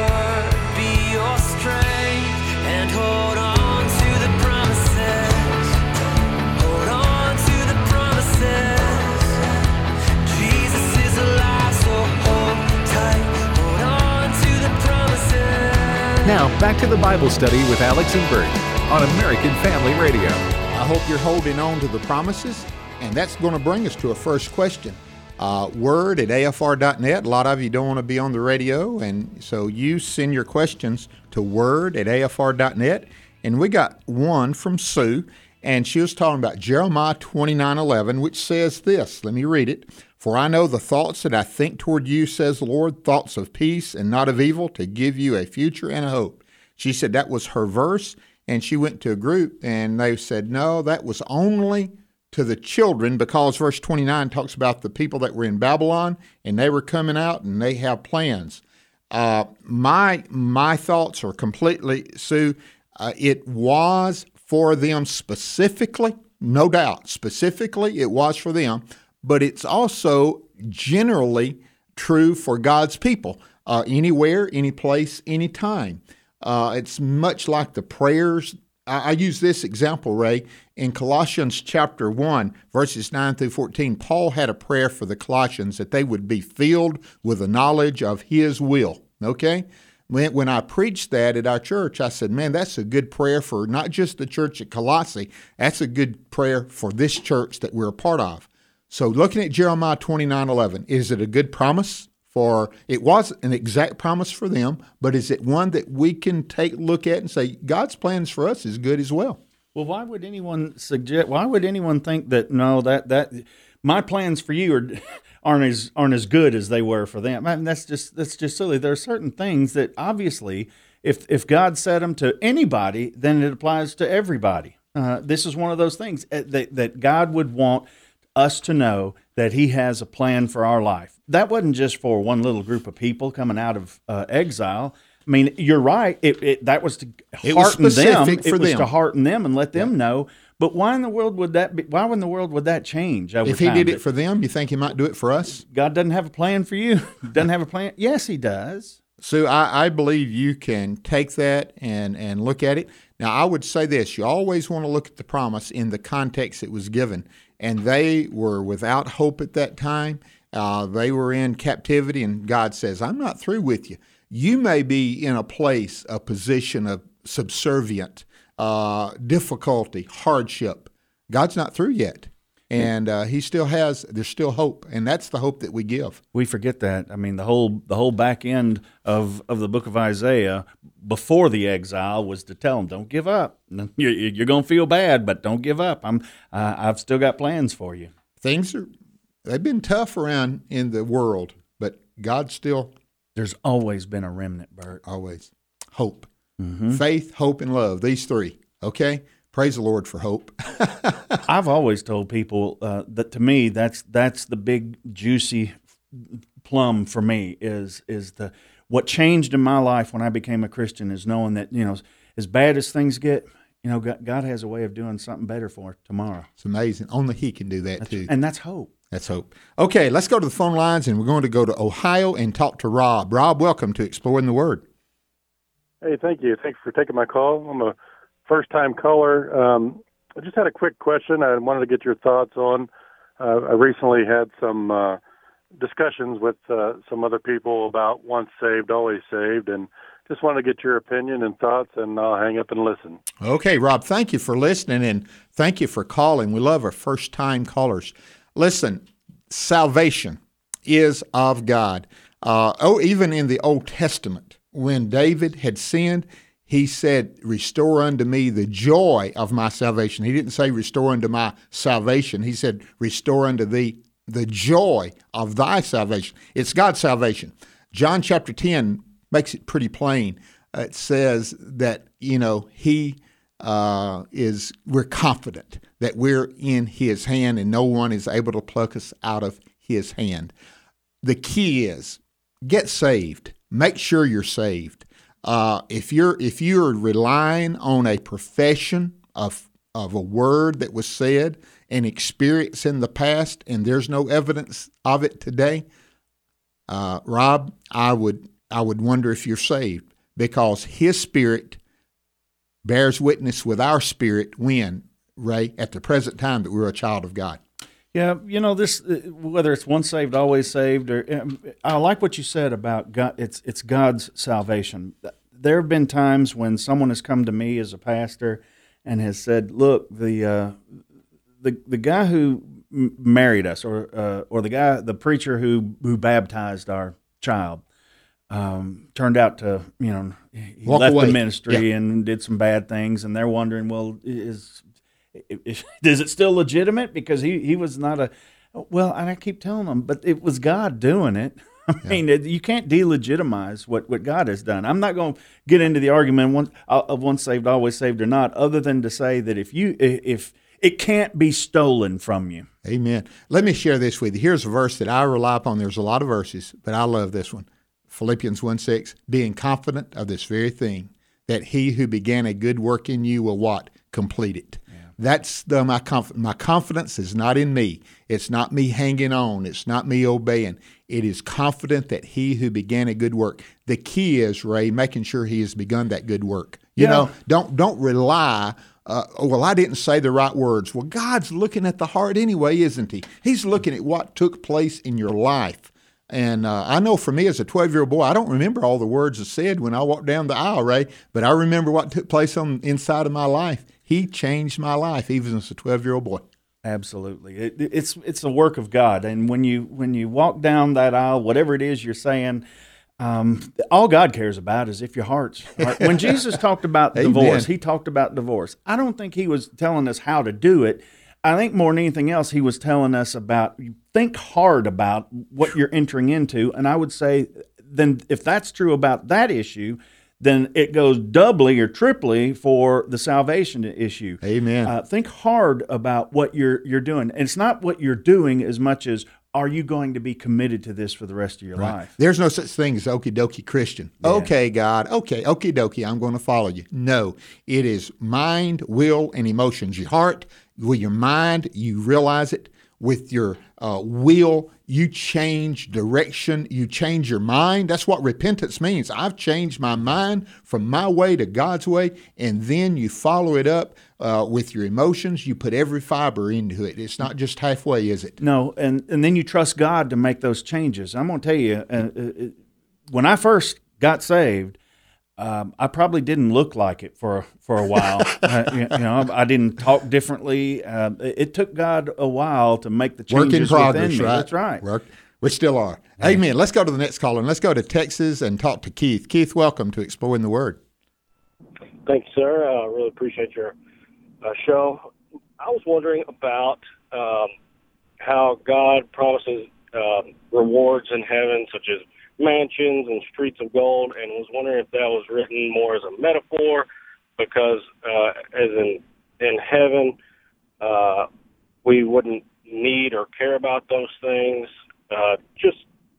[SPEAKER 1] Now, back to the Bible study with Alex and Bert on American Family Radio.
[SPEAKER 3] I hope you're holding on to the promises, and that's going to bring us to a first question. Uh, word at A F R dot net. A lot of you don't want to be on the radio, and so you send your questions to word at A F R dot net. And we got one from Sue, and she was talking about Jeremiah twenty-nine eleven, which says this. Let me read it. For I know the thoughts that I think toward you, says the Lord, thoughts of peace and not of evil, to give you a future and a hope. She said that was her verse, and she went to a group, and they said, no, that was only to the children, because verse twenty-nine talks about the people that were in Babylon, and they were coming out, and they have plans. Uh, my my thoughts are completely, Sue, uh, it was for them specifically, no doubt, specifically it was for them, but it's also generally true for God's people, uh, anywhere, any place, any time. Uh, it's much like the prayers. I, I use this example, Ray. In Colossians chapter one, verses nine through fourteen, Paul had a prayer for the Colossians that they would be filled with the knowledge of his will, okay? When, when I preached that at our church, I said, man, that's a good prayer for not just the church at Colossae, that's a good prayer for this church that we're a part of. So looking at Jeremiah twenty-nine eleven, is it a good promise? For it was an exact promise for them, but is it one that we can take a look at and say, God's plans for us is good as well?
[SPEAKER 4] Well, why would anyone suggest, why would anyone think that, no, that, that my plans for you are, aren't as, aren't as good as they were for them? I mean, that's just, that's just silly. There are certain things that obviously, if, if God said them to anybody, then it applies to everybody. Uh, this is one of those things that, that God would want us to know that He has a plan for our life. That wasn't just for one little group of people coming out of uh, exile. I mean, you're right. It, it that was to
[SPEAKER 3] it
[SPEAKER 4] hearten
[SPEAKER 3] was
[SPEAKER 4] them.
[SPEAKER 3] for
[SPEAKER 4] it was
[SPEAKER 3] them.
[SPEAKER 4] to hearten them and let them
[SPEAKER 3] yeah.
[SPEAKER 4] know. But why in the world would that be? Why in the world would that change over
[SPEAKER 3] If He
[SPEAKER 4] time?
[SPEAKER 3] did it for them, you think He might do it for us?
[SPEAKER 4] God doesn't have a plan for you. Doesn't have a plan. Yes, He does.
[SPEAKER 3] So I, I believe you can take that and, and look at it. Now, I would say this. You always want to look at the promise in the context it was given. And they were without hope at that time. Uh, they were in captivity, and God says, I'm not through with you. You may be in a place, a position of subservient, uh, difficulty, hardship. God's not through yet. And uh, he still has, there's still hope, and that's the hope that we give.
[SPEAKER 4] We forget that. I mean, the whole the whole back end of, of the book of Isaiah before the exile was to tell them, don't give up. You're, you're going to feel bad, but don't give up. I'm uh, I've still got plans for you.
[SPEAKER 3] Things are, they've been tough around in the world, but God still.
[SPEAKER 4] There's always been a remnant, Bert.
[SPEAKER 3] Always. Hope.
[SPEAKER 4] Mm-hmm.
[SPEAKER 3] Faith, hope, and love. These three. Okay? Praise the Lord for hope.
[SPEAKER 4] I've always told people uh, that to me, that's that's the big juicy plum for me is is the what changed in my life when I became a Christian is knowing that, you know, as bad as things get, you know, God, God has a way of doing something better for tomorrow.
[SPEAKER 3] It's amazing. Only He can do that
[SPEAKER 4] that's,
[SPEAKER 3] too.
[SPEAKER 4] And that's hope.
[SPEAKER 3] That's hope. Okay, let's go to the phone lines, and we're going to go to Ohio and talk to Rob. Rob, welcome to Exploring the Word.
[SPEAKER 18] Hey, thank you. Thanks for taking my call. I'm a first-time caller. Um, I just had a quick question I wanted to get your thoughts on. Uh, I recently had some uh, discussions with uh, some other people about once saved, always saved, and just wanted to get your opinion and thoughts, and I'll hang up and listen.
[SPEAKER 3] Okay, Rob, thank you for listening, and thank you for calling. We love our first-time callers. Listen, salvation is of God. Uh, oh, even in the Old Testament, when David had sinned, he said, restore unto me the joy of my salvation. He didn't say restore unto my salvation. He said, restore unto thee the joy of thy salvation. It's God's salvation. John chapter ten makes it pretty plain. Uh, it says that, you know, he uh, is, we're confident that we're in his hand and no one is able to pluck us out of his hand. The key is get saved. Make sure you're saved. Uh, if you're if you're relying on a profession of of a word that was said and experience in the past, and there's no evidence of it today, uh, Rob, I would I would wonder if you're saved, because His Spirit bears witness with our spirit when, Ray, at the present time that we're a child of God.
[SPEAKER 4] Yeah, you know, this, whether it's once saved, always saved, or um, I like what you said about God. It's it's God's salvation. There have been times when someone has come to me as a pastor and has said, "Look, the uh, the the guy who m- married us, or uh, or the guy, the preacher who who baptized our child, um, turned out to, you know, he
[SPEAKER 3] Walk
[SPEAKER 4] left
[SPEAKER 3] away.
[SPEAKER 4] the ministry
[SPEAKER 3] Yeah.
[SPEAKER 4] and did some bad things, and they're wondering, well, is is it still legitimate? Because he, he was not a, well, and I keep telling them, but it was God doing it. I mean, it, you can't delegitimize what, what God has done. I'm not going to get into the argument one, of once saved, always saved or not, other than to say that if you, if it can't be stolen from you.
[SPEAKER 3] Amen. Let me share this with you. Here's a verse that I rely upon. There's a lot of verses, but I love this one. Philippians one six, being confident of this very thing, that he who began a good work in you will what? Complete it. That's the, my conf- my confidence is not in me. It's not me hanging on. It's not me obeying. It is confident that he who began a good work. The key is, Ray, making sure he has begun that good work. You
[SPEAKER 4] Yeah.
[SPEAKER 3] know, don't don't rely. Uh, oh, well, I didn't say the right words. Well, God's looking at the heart anyway, isn't he? He's looking at what took place in your life. And uh, I know for me as a twelve-year-old boy, I don't remember all the words I said when I walked down the aisle, Ray, but I remember what took place on inside of my life. He changed my life, even as a twelve-year-old boy.
[SPEAKER 4] Absolutely, it, it's it's a work of God, and when you when you walk down that aisle, whatever it is you're saying, um, all God cares about is if your heart's right. When Jesus talked about
[SPEAKER 3] Amen.
[SPEAKER 4] divorce, he talked about divorce. I don't think he was telling us how to do it. I think more than anything else, he was telling us about think hard about what you're entering into, and I would say, then if that's true about that issue, then it goes doubly or triply for the salvation issue.
[SPEAKER 3] Amen.
[SPEAKER 4] Uh, think hard about what you're you're doing. And it's not what you're doing as much as are you going to be committed to this for the rest of your
[SPEAKER 3] Right.
[SPEAKER 4] life?
[SPEAKER 3] There's no such thing as okie dokie Christian. Okay, God. Okay, okie dokie. I'm going to follow you. No, it is mind, will, and emotions. Your heart, with your mind, you realize it. with your uh, will. You change direction. You change your mind. That's what repentance means. I've changed my mind from my way to God's way, and then you follow it up uh, with your emotions. You put every fiber into it. It's not just halfway, is it?
[SPEAKER 4] No, and, and then you trust God to make those changes. I'm going to tell you, uh, uh, when I first got saved, Um, I probably didn't look like it for for a while. uh, you, you know, I didn't talk differently. Uh, it, it took God a while to make the changes
[SPEAKER 3] Work in progress,
[SPEAKER 4] within me.
[SPEAKER 3] right?
[SPEAKER 4] That's right.
[SPEAKER 3] Work. We still are. Yeah. Amen. Let's go to the next caller, and let's go to Texas and talk to Keith. Keith, welcome to Exploring the Word.
[SPEAKER 19] Thank you, sir. I uh, really appreciate your uh, show. I was wondering about um, how God promises um, rewards in heaven, such as mansions and streets of gold, and was wondering if that was written more as a metaphor, because uh, as in in heaven uh, we wouldn't need or care about those things. Uh, just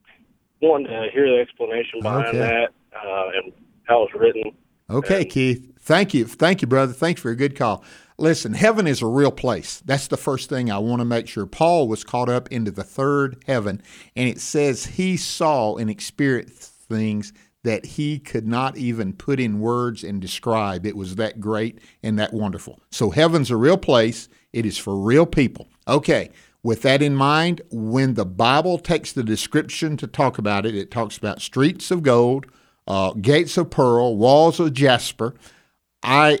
[SPEAKER 19] wanted to hear the explanation behind
[SPEAKER 3] Okay.
[SPEAKER 19] that uh, and how it's written.
[SPEAKER 3] Okay, Keith. Thank you. Thank you, brother. Thanks for a good call. Listen, heaven is a real place. That's the first thing I want to make sure. Paul was caught up into the third heaven, and it says he saw and experienced things that he could not even put in words and describe. It was that great and that wonderful. So heaven's a real place. It is for real people. Okay, with that in mind, when the Bible takes the description to talk about it, it talks about streets of gold, uh, gates of pearl, walls of jasper. I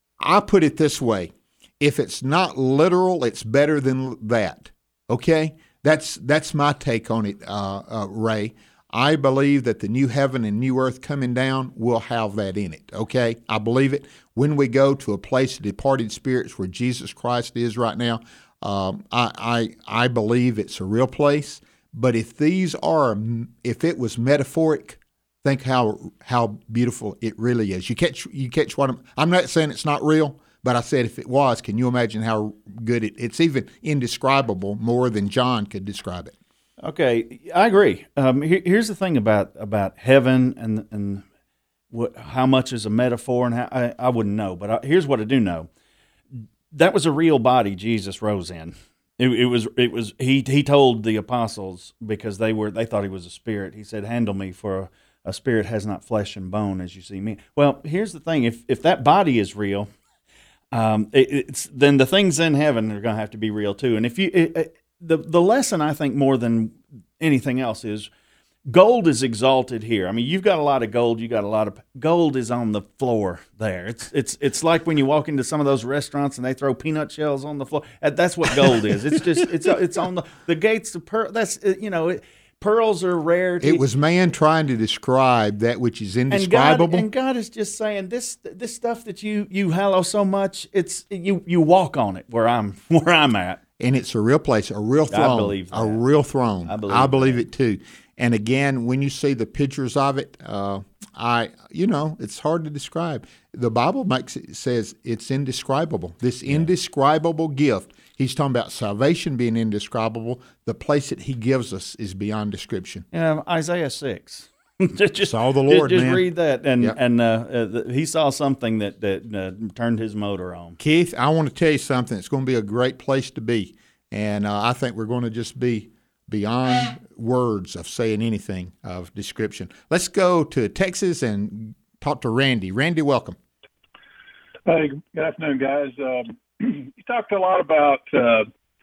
[SPEAKER 3] I put it this way: if it's not literal, it's better than that. Okay, that's that's my take on it, uh, uh, Ray. I believe that the new heaven and new earth coming down will have that in it. Okay, I believe it. When we go to a place of departed spirits where Jesus Christ is right now, um, I, I I believe it's a real place. But if these are, if it was metaphoric, think how how beautiful it really is. You catch you catch what I'm. I'm not saying it's not real, but I said if it was, can you imagine how good it? It's even indescribable, more than John could describe it.
[SPEAKER 4] Okay, I agree. Um, here, here's the thing about about heaven and and what, how much is a metaphor, and how, I, I wouldn't know. But I, here's what I do know: that was a real body Jesus rose in. It, it was it was he he told the apostles, because they were they thought he was a spirit. He said, "Handle me, for a, a spirit has not flesh and bone as you see me." Well, here's the thing: if if that body is real, um, it, it's then the things in heaven are going to have to be real too. And if you it, it, The the lesson, I think, more than anything else is gold is exalted here. I mean, you've got a lot of gold. You got a lot of gold is on the floor there. It's it's it's like when you walk into some of those restaurants and they throw peanut shells on the floor. That's what gold is. It's just it's it's on the the gates of pearl. That's you know. It, Pearls are rare.
[SPEAKER 3] It was man trying to describe that which is indescribable.
[SPEAKER 4] And God, and God is just saying this this stuff that you you hallow so much. It's you you walk on it where I'm where I'm at.
[SPEAKER 3] And it's a real place, a real throne.
[SPEAKER 4] I believe that.
[SPEAKER 3] A real throne.
[SPEAKER 4] I believe,
[SPEAKER 3] I believe it too. And again, when you see the pictures of it, uh, I, you know, it's hard to describe. The Bible makes it says it's indescribable. This yeah. indescribable gift. He's talking about salvation being indescribable. The place that He gives us is beyond description.
[SPEAKER 4] Yeah, Isaiah six. just
[SPEAKER 3] saw the Lord.
[SPEAKER 4] Just, just
[SPEAKER 3] man.
[SPEAKER 4] read that, and
[SPEAKER 3] yep.
[SPEAKER 4] and uh, uh, he saw something that that uh, turned his motor on.
[SPEAKER 3] Keith, I want to tell you something. It's going to be a great place to be, and uh, I think we're going to just be beyond words of saying anything of description. Let's go to Texas and talk to Randy. Randy, welcome.
[SPEAKER 20] Hey, good afternoon, guys. Um, you talked a lot about uh,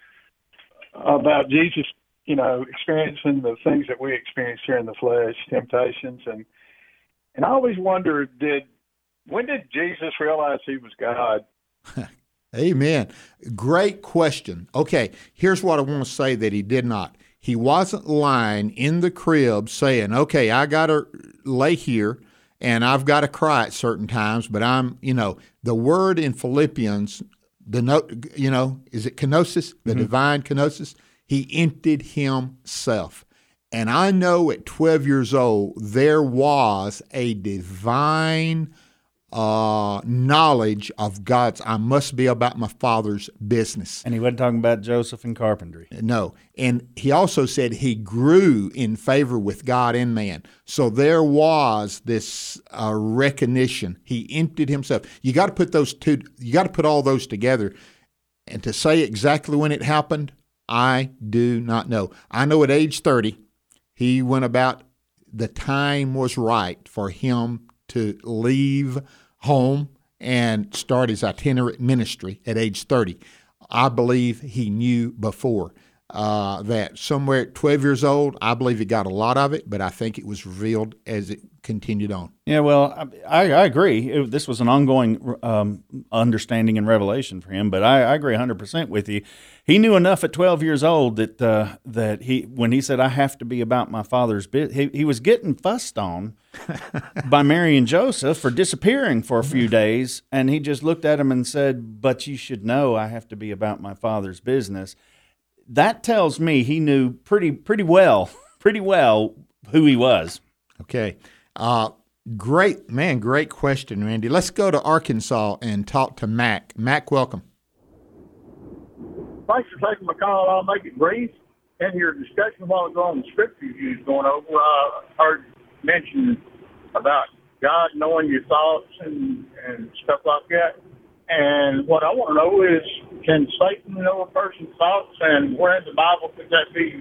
[SPEAKER 20] about Jesus, you know, experiencing the things that we experience here in the flesh, temptations, and and I always wondered, did when did Jesus realize He was God?
[SPEAKER 3] Amen. Great question. Okay, here's what I want to say that He did not. He wasn't lying in the crib saying, okay, I got to lay here and I've got to cry at certain times, but I'm, you know, the word in Philippians, the note, you know, is it kenosis, the mm-hmm. divine kenosis? He emptied Himself. And I know at twelve years old, there was a divine uh, knowledge of God's, I must be about my Father's business.
[SPEAKER 4] And He wasn't talking about Joseph and carpentry.
[SPEAKER 3] No. And He also said He grew in favor with God and man. So there was this uh, recognition. He emptied Himself. You got to put those two, you got to put all those together. And to say exactly when it happened, I do not know. I know at age thirty, he went about, the time was right for him to leave home and start his itinerant ministry at age thirty. I believe he knew before uh, that somewhere at twelve years old, I believe he got a lot of it, but I think it was revealed as it continued on.
[SPEAKER 4] Yeah, well, I, I agree. It, this was an ongoing um, understanding and revelation for him, but I, I agree one hundred percent with you. He knew enough at twelve years old that uh, that he, when he said, I have to be about my Father's business, he, he was getting fussed on by Mary and Joseph for disappearing for a few days, and he just looked at him and said, but you should know I have to be about my Father's business. That tells me he knew pretty pretty well, pretty well who he was.
[SPEAKER 3] Okay. Uh, great, man, great question, Randy. Let's go to Arkansas and talk to Mac. Mac, welcome.
[SPEAKER 21] Thanks for taking my call. I'll make it brief. In your discussion a while ago on the scriptures you was going over, I heard mention about God knowing your thoughts and, and stuff like that. And what I want to know is, can Satan know a person's thoughts, and where in the Bible could that be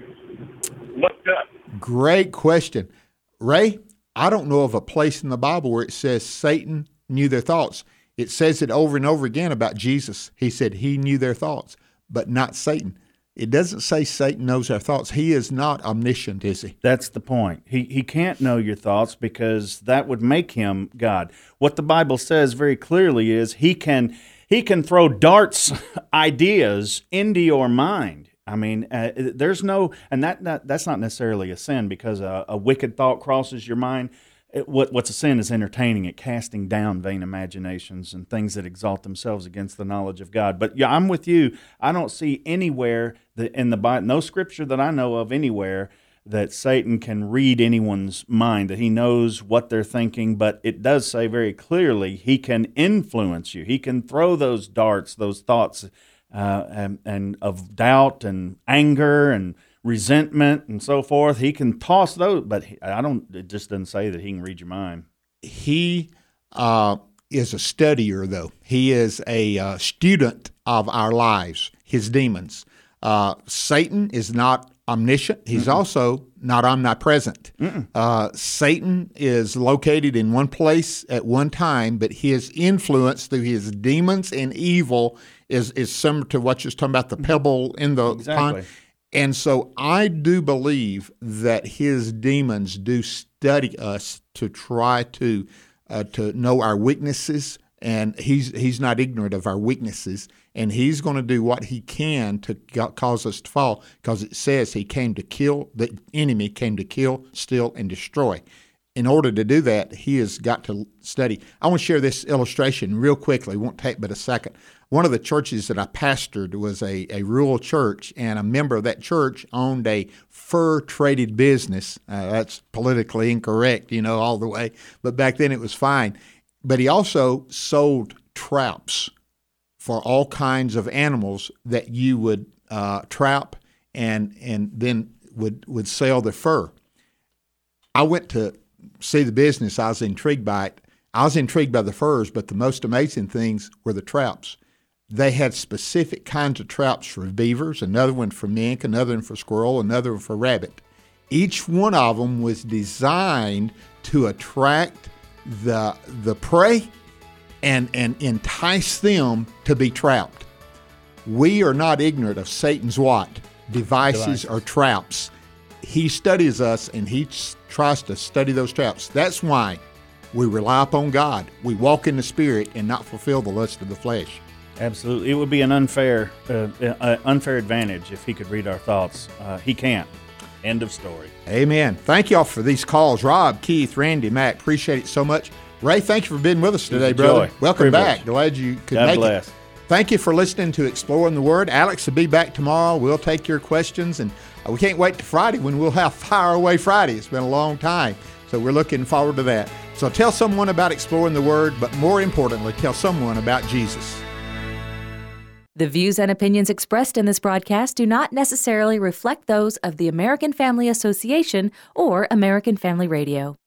[SPEAKER 21] looked up?
[SPEAKER 3] Great question. Ray, I don't know of a place in the Bible where it says Satan knew their thoughts. It says it over and over again about Jesus. He said he knew their thoughts, but not Satan. It doesn't say Satan knows our thoughts. He is not omniscient, is he?
[SPEAKER 4] That's the point. He he can't know your thoughts because that would make him God. What the Bible says very clearly is he can he can throw darts, ideas into your mind. I mean, uh, there's no, and that, that that's not necessarily a sin because a, a wicked thought crosses your mind. It, what what's a sin is entertaining it, casting down vain imaginations and things that exalt themselves against the knowledge of God. But yeah, I'm with you. I don't see anywhere that in the Bible, no scripture that I know of anywhere that Satan can read anyone's mind, that he knows what they're thinking. But it does say very clearly he can influence you. He can throw those darts, those thoughts. Uh, and, and of doubt and anger and resentment and so forth. He can toss those, but he, I don't, it just doesn't say that he can read your mind.
[SPEAKER 3] He uh, is a studier, though. He is a uh, student of our lives, his demons. Uh, Satan is not omniscient. He's Mm-mm. also not omnipresent. Uh, Satan is located in one place at one time, but his influence through his demons and evil is, is similar to what you're talking about, the pebble in the
[SPEAKER 4] exactly.
[SPEAKER 3] pond. And so I do believe that his demons do study us to try to uh, to know our weaknesses, and he's he's not ignorant of our weaknesses, and he's going to do what he can to cause us to fall, because it says he came to kill, the enemy came to kill, steal, and destroy. In order to do that, he has got to study. I want to share this illustration real quickly. It won't take but a second. One of the churches that I pastored was a, a rural church, and a member of that church owned a fur-traded business. Uh, that's politically incorrect, you know, all the way. But back then it was fine. But he also sold traps for all kinds of animals that you would uh, trap and and then would, would sell the fur. I went to see the business. I was intrigued by it. I was intrigued by the furs, but the most amazing things were the traps. They had specific kinds of traps for beavers, another one for mink, another one for squirrel, another one for rabbit. Each one of them was designed to attract the the prey and, and entice them to be trapped. We are not ignorant of Satan's what? Devices, Devices. or traps. He studies us, and he tries to study those traps. That's why we rely upon God. We walk in the Spirit and not fulfill the lust of the flesh.
[SPEAKER 4] Absolutely. It would be an unfair uh, uh, unfair advantage if he could read our thoughts. Uh, he can't. End of story.
[SPEAKER 3] Amen. Thank y'all for these calls. Rob, Keith, Randy, Mac, appreciate it so much. Ray, thank you for being with us today, brother.
[SPEAKER 4] Joy.
[SPEAKER 3] Welcome
[SPEAKER 4] Privilege.
[SPEAKER 3] back. Glad you could
[SPEAKER 4] God
[SPEAKER 3] make
[SPEAKER 4] bless.
[SPEAKER 3] it. Thank you for listening to Exploring the Word. Alex will be back tomorrow. We'll take your questions, and we can't wait to Friday when we'll have Fire Away Friday. It's been a long time, so we're looking forward to that. So tell someone about Exploring the Word, but more importantly, tell someone about Jesus.
[SPEAKER 22] The views and opinions expressed in this broadcast do not necessarily reflect those of the American Family Association or American Family Radio.